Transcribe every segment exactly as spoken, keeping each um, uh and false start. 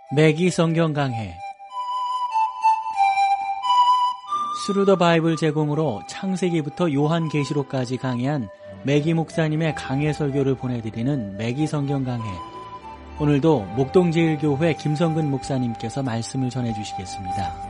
매기 성경 강해 스루더 바이블 제공으로 창세기부터 요한계시록까지 강해한 매기 목사님의 강해 설교를 보내드리는 매기 성경 강해. 오늘도 목동제일교회 김성근 목사님께서 말씀을 전해주시겠습니다.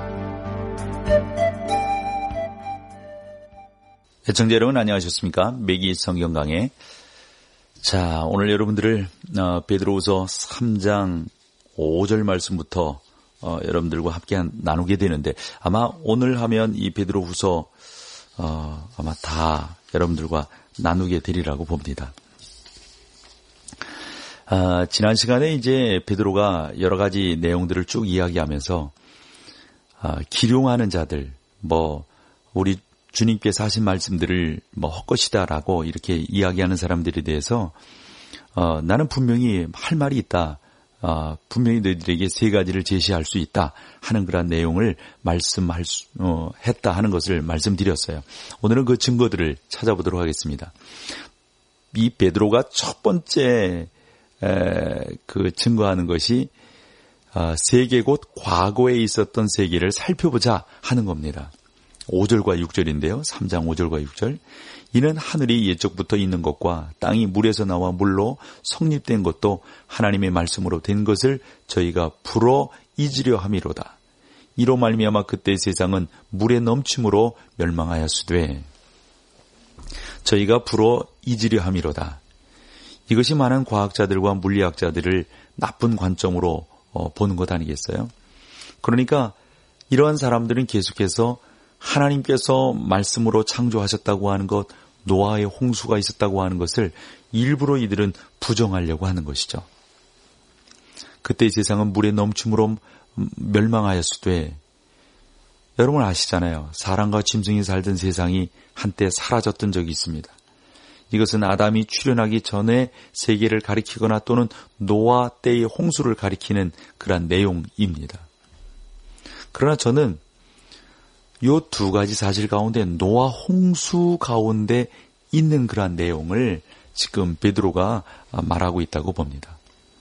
애청자 여러분 안녕하셨습니까? 매기 성경 강해. 자, 오늘 여러분들을 어, 베드로후서 삼 장 오 절 말씀부터 어, 여러분들과 함께 나누게 되는데, 아마 오늘 하면 이 베드로후서 어, 아마 다 여러분들과 나누게 되리라고 봅니다. 아, 지난 시간에 이제 베드로가 여러 가지 내용들을 쭉 이야기하면서 아, 기룡하는 자들, 뭐 우리 주님께서 하신 말씀들을 뭐 헛것이다라고 이렇게 이야기하는 사람들에 대해서 어, 나는 분명히 할 말이 있다. 어, 분명히 너희들에게 세 가지를 제시할 수 있다 하는 그런 내용을 말씀할 수, 어, 했다 하는 것을 말씀드렸어요. 오늘은 그 증거들을 찾아보도록 하겠습니다. 이 베드로가 첫 번째 에, 그 증거하는 것이 어, 세계 곧 과거에 있었던 세계를 살펴보자 하는 겁니다. 오 절과 육 절인데요. 삼 장 오 절과 육 절. 이는 하늘이 옛적부터 있는 것과 땅이 물에서 나와 물로 성립된 것도 하나님의 말씀으로 된 것을 저희가 불어 잊으려 함이로다. 이로 말미암아 그때 세상은 물의 넘침으로 멸망하였으되 저희가 불어 잊으려 함이로다. 이것이 많은 과학자들과 물리학자들을 나쁜 관점으로 어, 보는 것 아니겠어요? 그러니까 이러한 사람들은 계속해서 하나님께서 말씀으로 창조하셨다고 하는 것, 노아의 홍수가 있었다고 하는 것을 일부러 이들은 부정하려고 하는 것이죠. 그때 세상은 물의 넘침으로 멸망하였으되, 여러분 아시잖아요. 사람과 짐승이 살던 세상이 한때 사라졌던 적이 있습니다. 이것은 아담이 출현하기 전에 세계를 가리키거나 또는 노아 때의 홍수를 가리키는 그런 내용입니다. 그러나 저는 이 두 가지 사실 가운데 노아 홍수 가운데 있는 그러한 내용을 지금 베드로가 말하고 있다고 봅니다.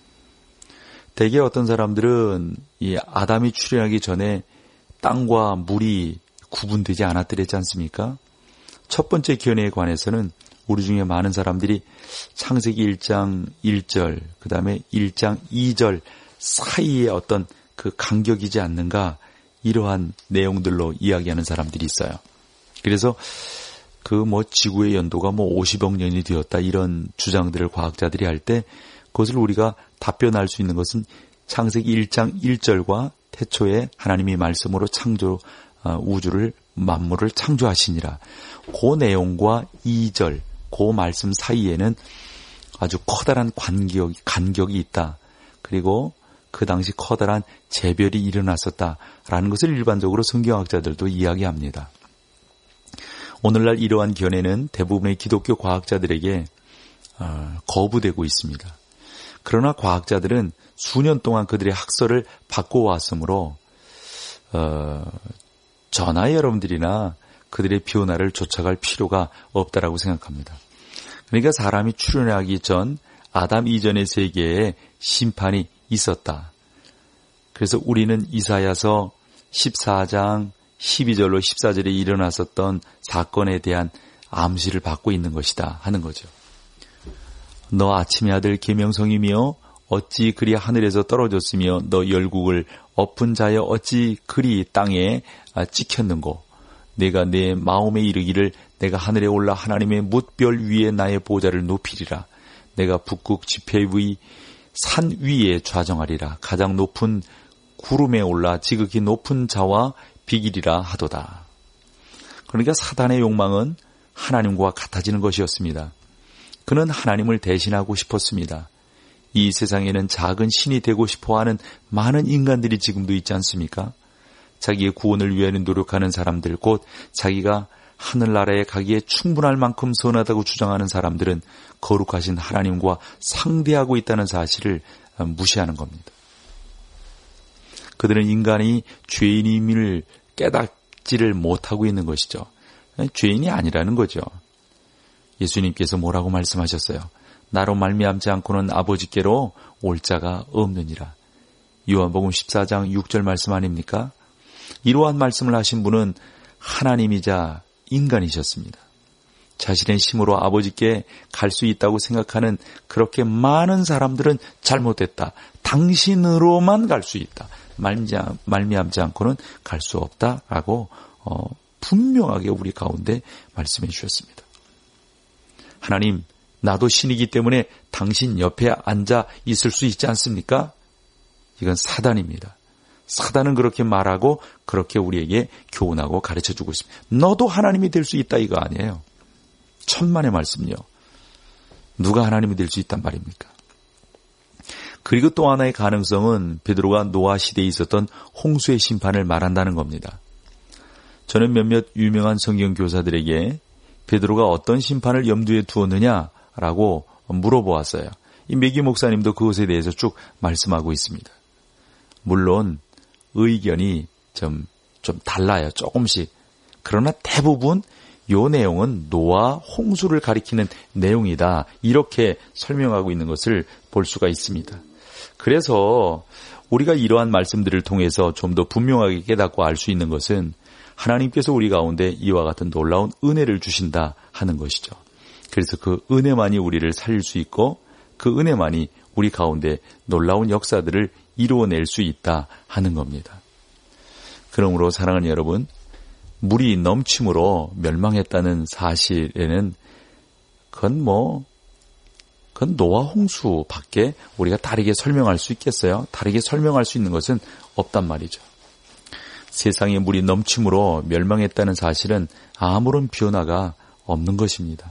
대개 어떤 사람들은 이 아담이 출현하기 전에 땅과 물이 구분되지 않았더랬지 않습니까? 첫 번째 견해에 관해서는 우리 중에 많은 사람들이 창세기 일 장 일 절, 그 다음에 일 장 이 절 사이에 어떤 그 간격이지 않는가, 이러한 내용들로 이야기하는 사람들이 있어요. 그래서 그 뭐 지구의 연도가 뭐 오십억 년이 되었다 이런 주장들을 과학자들이 할 때 그것을 우리가 답변할 수 있는 것은 창세기 일 장 일 절과 태초에 하나님이 말씀으로 창조 우주를 만물을 창조하시니라. 그 내용과 이 절 그 말씀 사이에는 아주 커다란 간격이, 간격이 있다. 그리고 그 당시 커다란 재별이 일어났었다라는 것을 일반적으로 성경학자들도 이야기합니다. 오늘날 이러한 견해는 대부분의 기독교 과학자들에게 거부되고 있습니다. 그러나 과학자들은 수년 동안 그들의 학설을 바꿔왔으므로 어, 저나 여러분들이나 그들의 변화를 쫓아갈 필요가 없다라고 생각합니다. 그러니까 사람이 출현하기 전 아담 이전의 세계에 심판이 있었다. 그래서 우리는 이사야서 십사 장 십이 절로 십사 절에 일어났었던 사건에 대한 암시를 받고 있는 것이다 하는 거죠. 너 아침의 아들 계명성이며 어찌 그리 하늘에서 떨어졌으며 너 열국을 엎은 자여 어찌 그리 땅에 찍혔는고. 내가 내 마음에 이르기를 내가 하늘에 올라 하나님의 뭇별 위에 나의 보좌를 높이리라. 내가 북극 지폐의 산 위에 좌정하리라. 가장 높은 구름에 올라 지극히 높은 자와 비기리라 하도다. 그러니까 사단의 욕망은 하나님과 같아지는 것이었습니다. 그는 하나님을 대신하고 싶었습니다. 이 세상에는 작은 신이 되고 싶어하는 많은 인간들이 지금도 있지 않습니까? 자기의 구원을 위하여 노력하는 사람들, 곧 자기가 하늘나라에 가기에 충분할 만큼 선하다고 주장하는 사람들은 거룩하신 하나님과 상대하고 있다는 사실을 무시하는 겁니다. 그들은 인간이 죄인임을 깨닫지를 못하고 있는 것이죠. 죄인이 아니라는 거죠. 예수님께서 뭐라고 말씀하셨어요? 나로 말미암지 않고는 아버지께로 올 자가 없느니라. 요한복음 십사 장 육 절 말씀 아닙니까? 이러한 말씀을 하신 분은 하나님이자 인간이셨습니다. 자신의 힘으로 아버지께 갈 수 있다고 생각하는 그렇게 많은 사람들은 잘못됐다. 당신으로만 갈 수 있다. 말미암지 않고는 갈 수 없다라고 어, 분명하게 우리 가운데 말씀해 주셨습니다. 하나님, 나도 신이기 때문에 당신 옆에 앉아 있을 수 있지 않습니까? 이건 사단입니다. 사단은 그렇게 말하고 그렇게 우리에게 교훈하고 가르쳐주고 있습니다. 너도 하나님이 될 수 있다 이거 아니에요. 천만의 말씀요. 누가 하나님이 될 수 있단 말입니까? 그리고 또 하나의 가능성은 베드로가 노아 시대에 있었던 홍수의 심판을 말한다는 겁니다. 저는 몇몇 유명한 성경 교사들에게 베드로가 어떤 심판을 염두에 두었느냐라고 물어보았어요. 이 매기 목사님도 그것에 대해서 쭉 말씀하고 있습니다. 물론 의견이 좀, 좀 달라요. 조금씩. 그러나 대부분 이 내용은 노아 홍수를 가리키는 내용이다. 이렇게 설명하고 있는 것을 볼 수가 있습니다. 그래서 우리가 이러한 말씀들을 통해서 좀 더 분명하게 깨닫고 알 수 있는 것은 하나님께서 우리 가운데 이와 같은 놀라운 은혜를 주신다 하는 것이죠. 그래서 그 은혜만이 우리를 살릴 수 있고 그 은혜만이 우리 가운데 놀라운 역사들을 이루어낼 수 있다 하는 겁니다. 그러므로 사랑하는 여러분, 물이 넘침으로 멸망했다는 사실에는 그건 뭐 그건 노아 홍수밖에 우리가 다르게 설명할 수 있겠어요? 다르게 설명할 수 있는 것은 없단 말이죠. 세상에 물이 넘침으로 멸망했다는 사실은 아무런 변화가 없는 것입니다.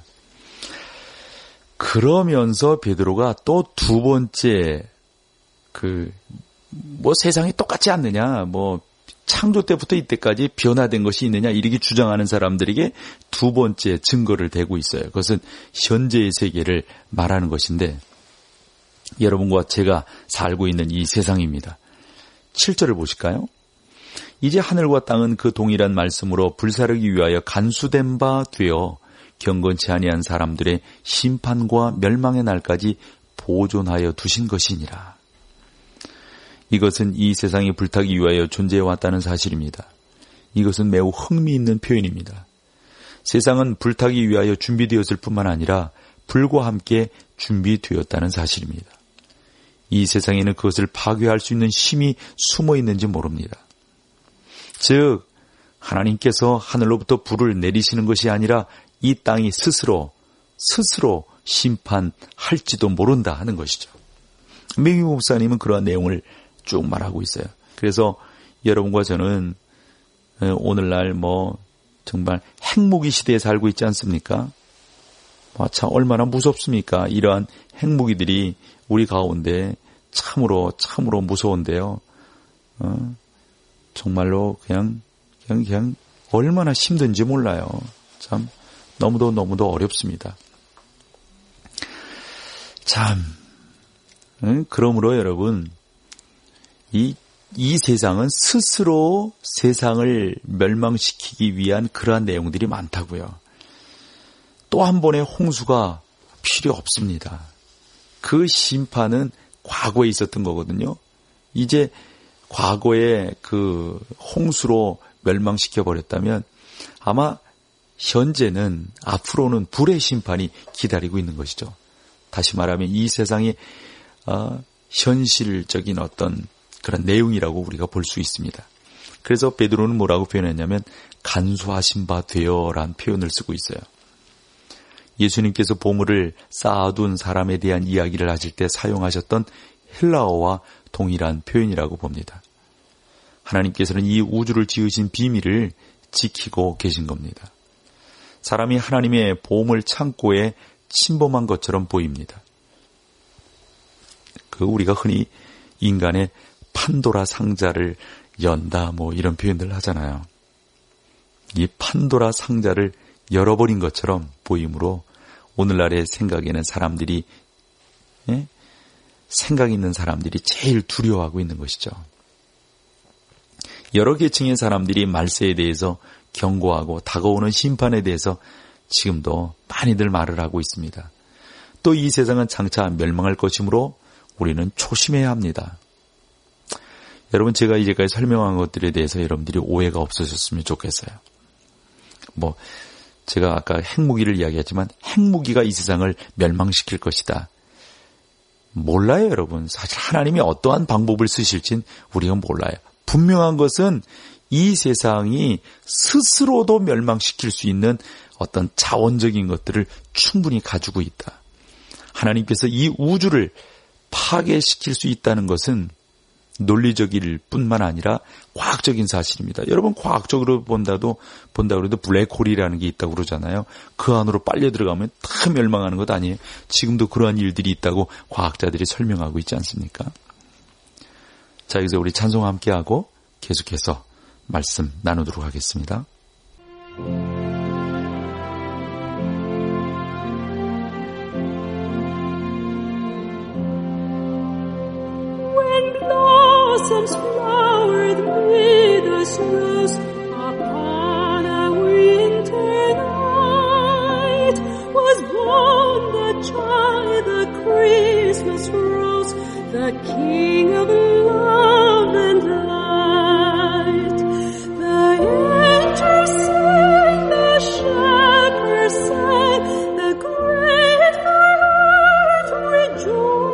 그러면서 베드로가 또 두 번째 그 뭐 세상이 똑같지 않느냐, 뭐 창조 때부터 이때까지 변화된 것이 있느냐 이렇게 주장하는 사람들에게 두 번째 증거를 대고 있어요. 그것은 현재의 세계를 말하는 것인데 여러분과 제가 살고 있는 이 세상입니다. 칠 절을 보실까요? 이제 하늘과 땅은 그 동일한 말씀으로 불사르기 위하여 간수된 바 되어 경건치 아니한 사람들의 심판과 멸망의 날까지 보존하여 두신 것이니라. 이것은 이 세상이 불타기 위하여 존재해왔다는 사실입니다. 이것은 매우 흥미있는 표현입니다. 세상은 불타기 위하여 준비되었을 뿐만 아니라 불과 함께 준비되었다는 사실입니다. 이 세상에는 그것을 파괴할 수 있는 힘이 숨어 있는지 모릅니다. 즉 하나님께서 하늘로부터 불을 내리시는 것이 아니라 이 땅이 스스로 스스로 심판할지도 모른다 하는 것이죠. 매기 목사님은 그러한 내용을 쭉 말하고 있어요. 그래서 여러분과 저는 오늘날 뭐 정말 핵무기 시대에 살고 있지 않습니까? 와, 참 얼마나 무섭습니까? 이러한 핵무기들이 우리 가운데 참으로 참으로 무서운데요. 어, 정말로 그냥 그냥 그냥 얼마나 힘든지 몰라요. 참 너무도 너무도 어렵습니다. 참 응? 그러므로 여러분 이, 이 세상은 스스로 세상을 멸망시키기 위한 그러한 내용들이 많다고요. 또 한 번의 홍수가 필요 없습니다. 그 심판은 과거에 있었던 거거든요. 이제 과거에 그 홍수로 멸망시켜버렸다면 아마 현재는 앞으로는 불의 심판이 기다리고 있는 것이죠. 다시 말하면 이 세상의 어, 현실적인 어떤 그런 내용이라고 우리가 볼 수 있습니다. 그래서 베드로는 뭐라고 표현했냐면 간수하신 바 되어라는 표현을 쓰고 있어요. 예수님께서 보물을 쌓아둔 사람에 대한 이야기를 하실 때 사용하셨던 헬라어와 동일한 표현이라고 봅니다. 하나님께서는 이 우주를 지으신 비밀을 지키고 계신 겁니다. 사람이 하나님의 보물 창고에 침범한 것처럼 보입니다. 그 우리가 흔히 인간의 판도라 상자를 연다 뭐 이런 표현들 하잖아요. 이 판도라 상자를 열어버린 것처럼 보이므로 오늘날의 생각에는 사람들이 예? 생각 있는 사람들이 제일 두려워하고 있는 것이죠. 여러 계층의 사람들이 말세에 대해서 경고하고 다가오는 심판에 대해서 지금도 많이들 말을 하고 있습니다. 또 이 세상은 장차 멸망할 것이므로 우리는 조심해야 합니다. 여러분 제가 이제까지 설명한 것들에 대해서 여러분들이 오해가 없으셨으면 좋겠어요. 뭐 제가 아까 핵무기를 이야기했지만 핵무기가 이 세상을 멸망시킬 것이다. 몰라요, 여러분. 사실 하나님이 어떠한 방법을 쓰실진 우리가 몰라요. 분명한 것은 이 세상이 스스로도 멸망시킬 수 있는 어떤 자원적인 것들을 충분히 가지고 있다. 하나님께서 이 우주를 파괴시킬 수 있다는 것은 논리적일 뿐만 아니라 과학적인 사실입니다. 여러분 과학적으로 본다도 본다 그래도 블랙홀이라는 게 있다고 그러잖아요. 그 안으로 빨려 들어가면 다 멸망하는 것 아니에요. 지금도 그러한 일들이 있다고 과학자들이 설명하고 있지 않습니까? 자, 여기서 우리 찬송 함께하고 계속해서 말씀 나누도록 하겠습니다. Blossoms flowered with us rose upon a winter night. Was born the child, the Christmas rose, the King of love and light. The angels sang, the shepherds sang, the great earth rejoiced.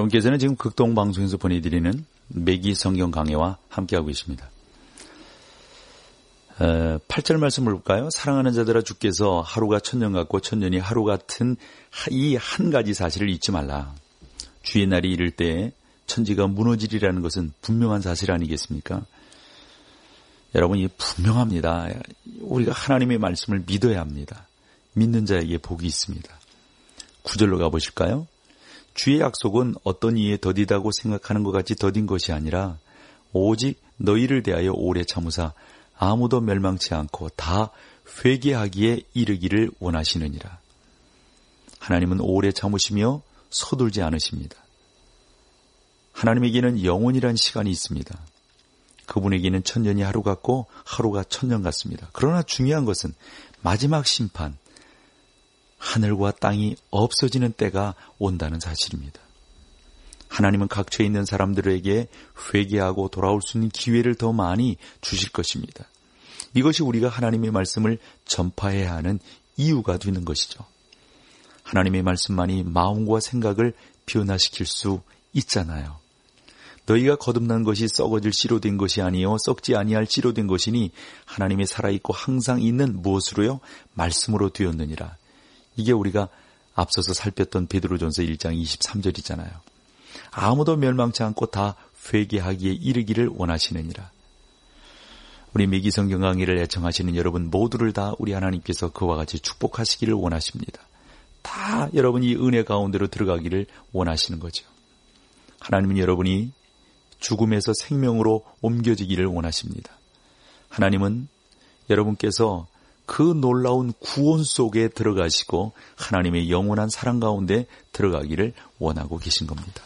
여러분께서는 지금 극동방송에서 보내드리는 매기 성경 강해와 함께하고 계십니다. 어, 팔 절 말씀을 볼까요? 사랑하는 자들아, 주께서 하루가 천년 같고 천년이 하루 같은 이 한 가지 사실을 잊지 말라. 주의 날이 이를 때 천지가 무너지리라는 것은 분명한 사실 아니겠습니까? 여러분, 이게 분명합니다. 우리가 하나님의 말씀을 믿어야 합니다. 믿는 자에게 복이 있습니다. 구 절로 가보실까요? 주의 약속은 어떤 이에 더디다고 생각하는 것 같이 더딘 것이 아니라 오직 너희를 대하여 오래 참으사 아무도 멸망치 않고 다 회개하기에 이르기를 원하시느니라. 하나님은 오래 참으시며 서둘지 않으십니다. 하나님에게는 영원이란 시간이 있습니다. 그분에게는 천년이 하루 같고 하루가 천년 같습니다. 그러나 중요한 것은 마지막 심판, 하늘과 땅이 없어지는 때가 온다는 사실입니다. 하나님은 각처에 있는 사람들에게 회개하고 돌아올 수 있는 기회를 더 많이 주실 것입니다. 이것이 우리가 하나님의 말씀을 전파해야 하는 이유가 되는 것이죠. 하나님의 말씀만이 마음과 생각을 변화시킬 수 있잖아요. 너희가 거듭난 것이 썩어질 씨로 된 것이 아니요 썩지 아니할 씨로 된 것이니 하나님의 살아있고 항상 있는 무엇으로요? 말씀으로 되었느니라. 이게 우리가 앞서서 살폈던 베드로전서 일 장 이십삼 절이잖아요. 아무도 멸망치 않고 다 회개하기에 이르기를 원하시느니라. 우리 매기 성경 강의를 애청하시는 여러분 모두를 다 우리 하나님께서 그와 같이 축복하시기를 원하십니다. 다 여러분이 은혜 가운데로 들어가기를 원하시는 거죠. 하나님은 여러분이 죽음에서 생명으로 옮겨지기를 원하십니다. 하나님은 여러분께서 그 놀라운 구원 속에 들어가시고 하나님의 영원한 사랑 가운데 들어가기를 원하고 계신 겁니다.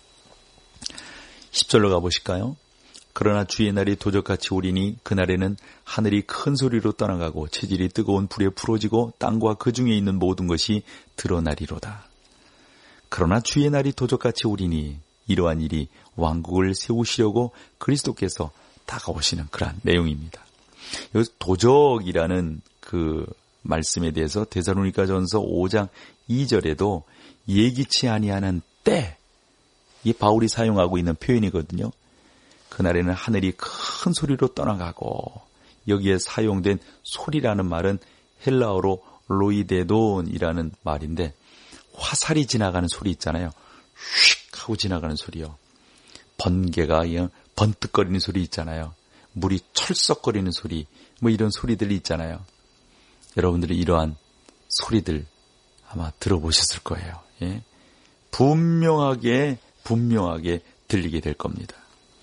십 절로 가보실까요? 그러나 주의 날이 도적같이 오리니 그날에는 하늘이 큰 소리로 떠나가고 체질이 뜨거운 불에 풀어지고 땅과 그 중에 있는 모든 것이 드러나리로다. 그러나 주의 날이 도적같이 오리니 이러한 일이 왕국을 세우시려고 그리스도께서 다가오시는 그러한 내용입니다. 여기서 도적이라는 그 말씀에 대해서 데살로니가전서 오 장 이 절에도 예기치 아니하는 때, 이게 바울이 사용하고 있는 표현이거든요. 그날에는 하늘이 큰 소리로 떠나가고, 여기에 사용된 소리라는 말은 헬라어로 로이데돈이라는 말인데 화살이 지나가는 소리 있잖아요. 휙 하고 지나가는 소리요. 번개가 번뜩거리는 소리 있잖아요. 물이 철썩거리는 소리, 뭐 이런 소리들이 있잖아요. 여러분들이 이러한 소리들 아마 들어보셨을 거예요. 예? 분명하게 분명하게 들리게 될 겁니다.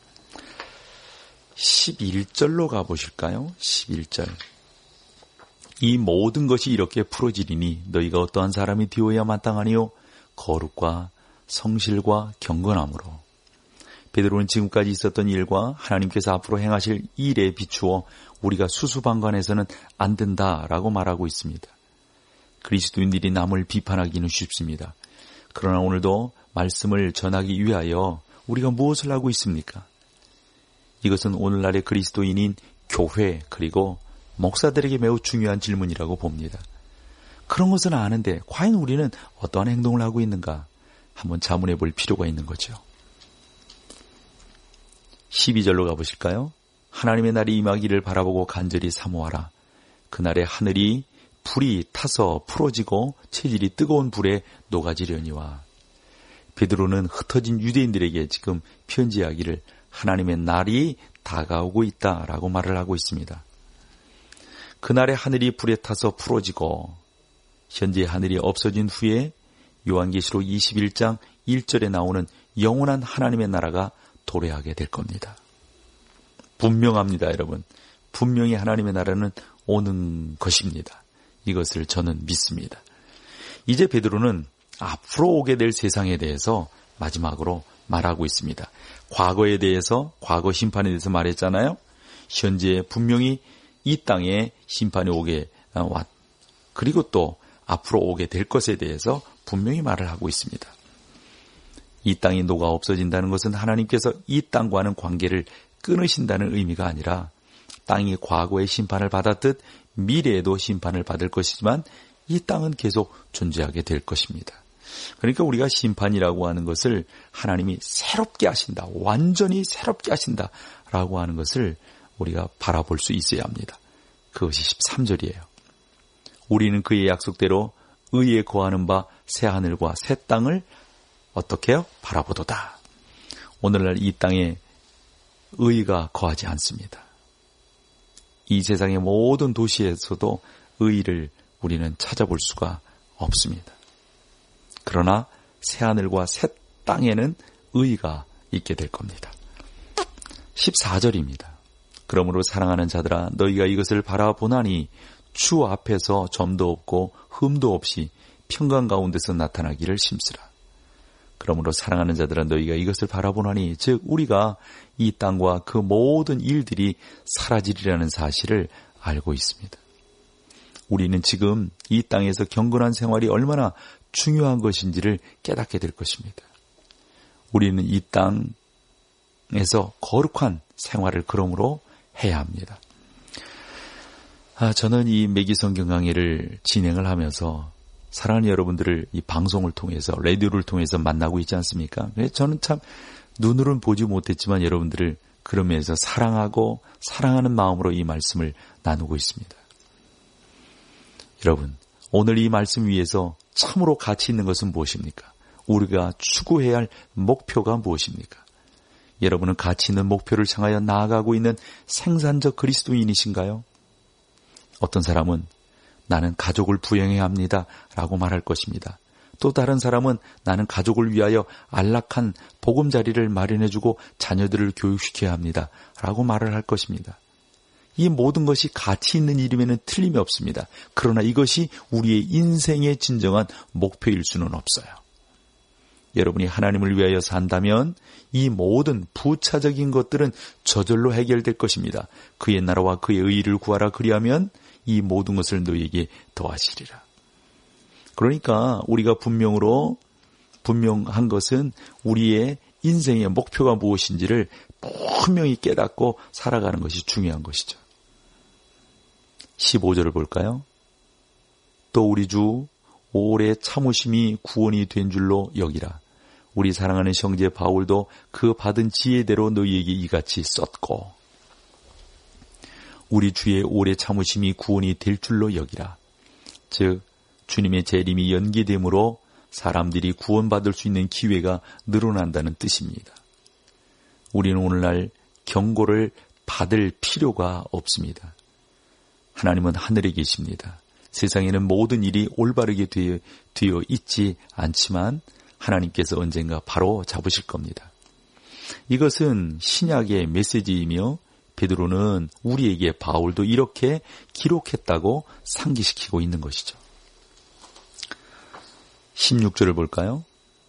십일 절로 가보실까요? 십일 절. 이 모든 것이 이렇게 풀어지리니 너희가 어떠한 사람이 되어야 마땅하니요? 거룩과 성실과 경건함으로. 베드로는 지금까지 있었던 일과 하나님께서 앞으로 행하실 일에 비추어 우리가 수수방관해서는 안 된다라고 말하고 있습니다. 그리스도인들이 남을 비판하기는 쉽습니다. 그러나 오늘도 말씀을 전하기 위하여 우리가 무엇을 하고 있습니까? 이것은 오늘날의 그리스도인인 교회 그리고 목사들에게 매우 중요한 질문이라고 봅니다. 그런 것은 아는데 과연 우리는 어떠한 행동을 하고 있는가? 한번 자문해 볼 필요가 있는 거죠. 십이 절로 가보실까요? 하나님의 날이 임하기를 바라보고 간절히 사모하라. 그날에 하늘이 불이 타서 풀어지고 체질이 뜨거운 불에 녹아지려니와. 베드로는 흩어진 유대인들에게 지금 편지하기를 하나님의 날이 다가오고 있다라고 말을 하고 있습니다. 그날에 하늘이 불에 타서 풀어지고 현재 하늘이 없어진 후에 요한계시록 이십일 장 일 절에 나오는 영원한 하나님의 나라가 도래하게 될 겁니다. 분명합니다, 여러분. 분명히 하나님의 나라는 오는 것입니다. 이것을 저는 믿습니다. 이제 베드로는 앞으로 오게 될 세상에 대해서 마지막으로 말하고 있습니다. 과거에 대해서, 과거 심판에 대해서 말했잖아요. 현재 분명히 이 땅에 심판이 오게 왔, 그리고 또 앞으로 오게 될 것에 대해서 분명히 말을 하고 있습니다. 이 땅이 녹아 없어진다는 것은 하나님께서 이 땅과는 관계를 끊으신다는 의미가 아니라 땅이 과거에 심판을 받았듯 미래에도 심판을 받을 것이지만 이 땅은 계속 존재하게 될 것입니다. 그러니까 우리가 심판이라고 하는 것을 하나님이 새롭게 하신다, 완전히 새롭게 하신다라고 하는 것을 우리가 바라볼 수 있어야 합니다. 그것이 십삼 절이에요. 우리는 그의 약속대로 의에 거하는 바 새 하늘과 새 땅을 어떻게 해요? 바라보도다. 오늘날 이 땅에 의가 거하지 않습니다. 이 세상의 모든 도시에서도 의를 우리는 찾아볼 수가 없습니다. 그러나 새 하늘과 새 땅에는 의가 있게 될 겁니다. 십사 절입니다. 그러므로 사랑하는 자들아 너희가 이것을 바라보나니 주 앞에서 점도 없고 흠도 없이 평강 가운데서 나타나기를 심쓰라. 그러므로 사랑하는 자들아 너희가 이것을 바라보나니 즉 우리가 이 땅과 그 모든 일들이 사라지리라는 사실을 알고 있습니다. 우리는 지금 이 땅에서 경건한 생활이 얼마나 중요한 것인지를 깨닫게 될 것입니다. 우리는 이 땅에서 거룩한 생활을 그러므로 해야 합니다. 아, 저는 이 매기성경 강의를 진행을 하면서 사랑하는 여러분들을 이 방송을 통해서, 라디오를 통해서 만나고 있지 않습니까? 저는 참 눈으로는 보지 못했지만 여러분들을 그런 면에서 사랑하고 사랑하는 마음으로 이 말씀을 나누고 있습니다. 여러분, 오늘 이 말씀 위에서 참으로 가치 있는 것은 무엇입니까? 우리가 추구해야 할 목표가 무엇입니까? 여러분은 가치 있는 목표를 향하여 나아가고 있는 생산적 그리스도인이신가요? 어떤 사람은 나는 가족을 부양해야 합니다 라고 말할 것입니다. 또 다른 사람은 나는 가족을 위하여 안락한 보금자리를 마련해주고 자녀들을 교육시켜야 합니다 라고 말을 할 것입니다. 이 모든 것이 가치 있는 일임에는 틀림이 없습니다. 그러나 이것이 우리의 인생의 진정한 목표일 수는 없어요. 여러분이 하나님을 위하여 산다면 이 모든 부차적인 것들은 저절로 해결될 것입니다. 그의 나라와 그의 의의를 구하라. 그리하면 이 모든 것을 너희에게 더하시리라. 그러니까 우리가 분명으로 분명한 것은 우리의 인생의 목표가 무엇인지를 분명히 깨닫고 살아가는 것이 중요한 것이죠. 십오 절을 볼까요? 또 우리 주 오래 참으심이 구원이 된 줄로 여기라. 우리 사랑하는 형제 바울도 그 받은 지혜대로 너희에게 이같이 썼고, 우리 주의 오래 참으심이 구원이 될 줄로 여기라. 즉 주님의 재림이 연기됨으로 사람들이 구원받을 수 있는 기회가 늘어난다는 뜻입니다. 우리는 오늘날 경고를 받을 필요가 없습니다. 하나님은 하늘에 계십니다. 세상에는 모든 일이 올바르게 되어, 되어 있지 않지만 하나님께서 언젠가 바로 잡으실 겁니다. 이것은 신약의 메시지이며 베드로는 우리에게 바울도 이렇게 기록했다고 상기시키고 있는 것이죠. 십육 절을 볼까요?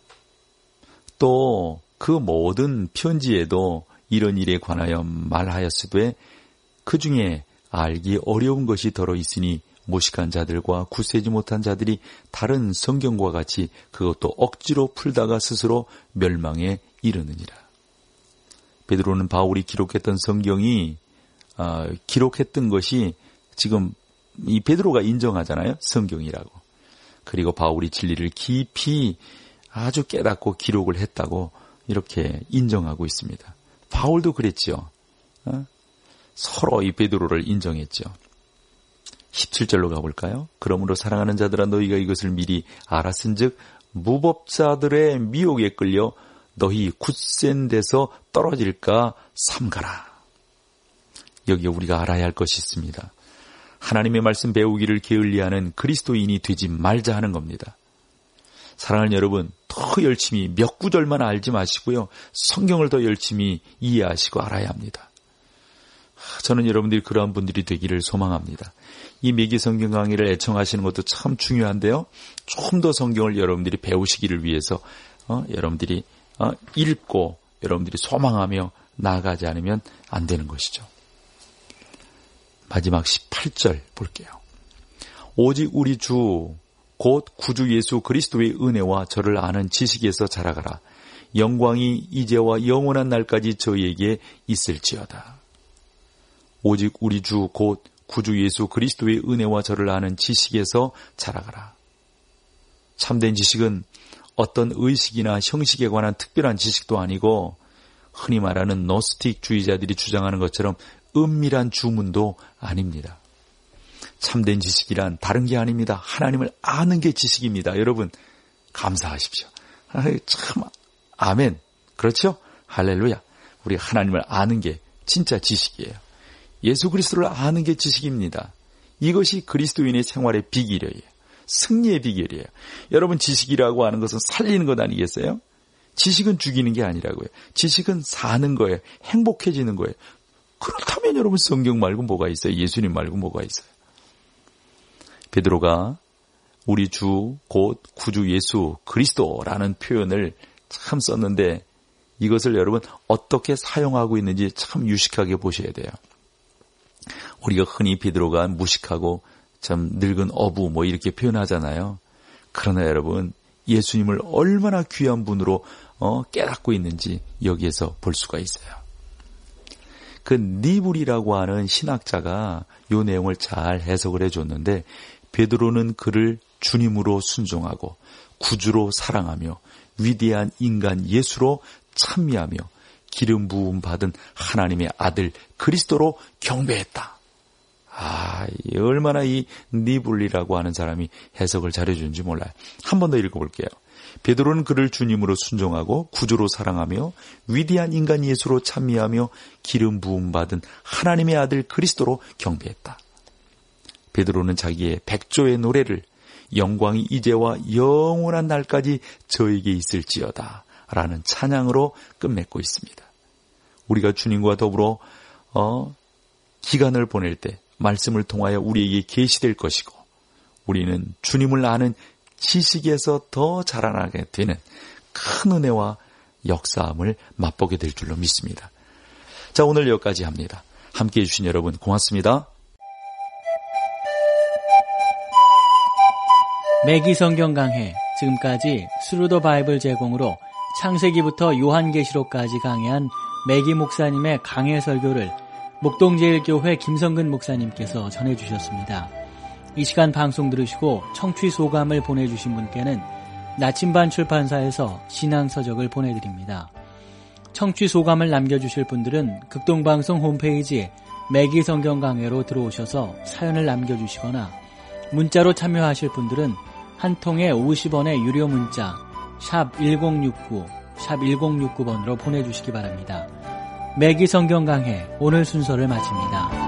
또 그 모든 편지에도 이런 일에 관하여 말하였으되 그 중에 알기 어려운 것이 더러 있으니 무식한 자들과 굳세지 못한 자들이 다른 성경과 같이 그것도 억지로 풀다가 스스로 멸망에 이르느니라. 베드로는 바울이 기록했던 성경이 어, 기록했던 것이 지금 이 베드로가 인정하잖아요. 성경이라고. 그리고 바울이 진리를 깊이 아주 깨닫고 기록을 했다고 이렇게 인정하고 있습니다. 바울도 그랬죠. 어? 서로 이 베드로를 인정했죠. 십칠 절로 가볼까요? 그러므로 사랑하는 자들아 너희가 이것을 미리 알았은즉 무법자들의 미혹에 끌려 너희 굳센 데서 떨어질까 삼가라. 여기에 우리가 알아야 할 것이 있습니다. 하나님의 말씀 배우기를 게을리하는 그리스도인이 되지 말자 하는 겁니다. 사랑하는 여러분, 더 열심히 몇 구절만 알지 마시고요. 성경을 더 열심히 이해하시고 알아야 합니다. 저는 여러분들이 그러한 분들이 되기를 소망합니다. 이 매기성경 강의를 애청하시는 것도 참 중요한데요. 좀 더 성경을 여러분들이 배우시기를 위해서 어, 여러분들이 어, 읽고 여러분들이 소망하며 나아가지 않으면 안 되는 것이죠. 마지막 십팔 절 볼게요. 오직 우리 주 곧 구주 예수 그리스도의 은혜와 저를 아는 지식에서 자라가라. 영광이 이제와 영원한 날까지 저희에게 있을지어다. 오직 우리 주 곧 구주 예수 그리스도의 은혜와 저를 아는 지식에서 자라가라. 참된 지식은 어떤 의식이나 형식에 관한 특별한 지식도 아니고 흔히 말하는 노스틱주의자들이 주장하는 것처럼 은밀한 주문도 아닙니다. 참된 지식이란 다른 게 아닙니다. 하나님을 아는 게 지식입니다. 여러분 감사하십시오. 참 아멘. 그렇죠? 할렐루야. 우리 하나님을 아는 게 진짜 지식이에요. 예수 그리스도를 아는 게 지식입니다. 이것이 그리스도인의 생활의 비결이에요. 승리의 비결이에요. 여러분 지식이라고 하는 것은 살리는 것 아니겠어요? 지식은 죽이는 게 아니라고요. 지식은 사는 거예요. 행복해지는 거예요. 그렇다면 여러분 성경 말고 뭐가 있어요? 예수님 말고 뭐가 있어요? 베드로가 우리 주 곧 구주 예수 그리스도라는 표현을 참 썼는데 이것을 여러분 어떻게 사용하고 있는지 참 유식하게 보셔야 돼요. 우리가 흔히 베드로가 무식하고 참 늙은 어부 뭐 이렇게 표현하잖아요. 그러나 여러분 예수님을 얼마나 귀한 분으로 어, 깨닫고 있는지 여기에서 볼 수가 있어요. 그 니불이라고 하는 신학자가 이 내용을 잘 해석을 해줬는데 베드로는 그를 주님으로 순종하고 구주로 사랑하며 위대한 인간 예수로 찬미하며 기름 부음 받은 하나님의 아들 그리스도로 경배했다. 아, 얼마나 이 니불리라고 하는 사람이 해석을 잘해주는지 몰라요. 한 번 더 읽어볼게요. 베드로는 그를 주님으로 순종하고 구주로 사랑하며 위대한 인간 예수로 찬미하며 기름 부음 받은 하나님의 아들 그리스도로 경배했다. 베드로는 자기의 백조의 노래를 영광이 이제와 영원한 날까지 저에게 있을지어다 라는 찬양으로 끝맺고 있습니다. 우리가 주님과 더불어 어, 기간을 보낼 때 말씀을 통하여 우리에게 계시될 것이고 우리는 주님을 아는 지식에서 더 자라나게 되는 큰 은혜와 역사함을 맛보게 될 줄로 믿습니다. 자, 오늘 여기까지 합니다. 함께해 주신 여러분 고맙습니다. 매기 성경 강해, 지금까지 스루더 바이블 제공으로 창세기부터 요한계시록까지 강해한 매기 목사님의 강해 설교를 목동제일교회 김성근 목사님께서 전해주셨습니다. 이 시간 방송 들으시고 청취 소감을 보내주신 분께는 나침반 출판사에서 신앙서적을 보내드립니다. 청취 소감을 남겨주실 분들은 극동방송 홈페이지 매기 성경 강해로 들어오셔서 사연을 남겨주시거나 문자로 참여하실 분들은 한 통에 오십 원의 유료 문자 샵 일공육구 샵 일공육구 번으로 보내주시기 바랍니다. 매기 성경 강해 오늘 순서를 마칩니다.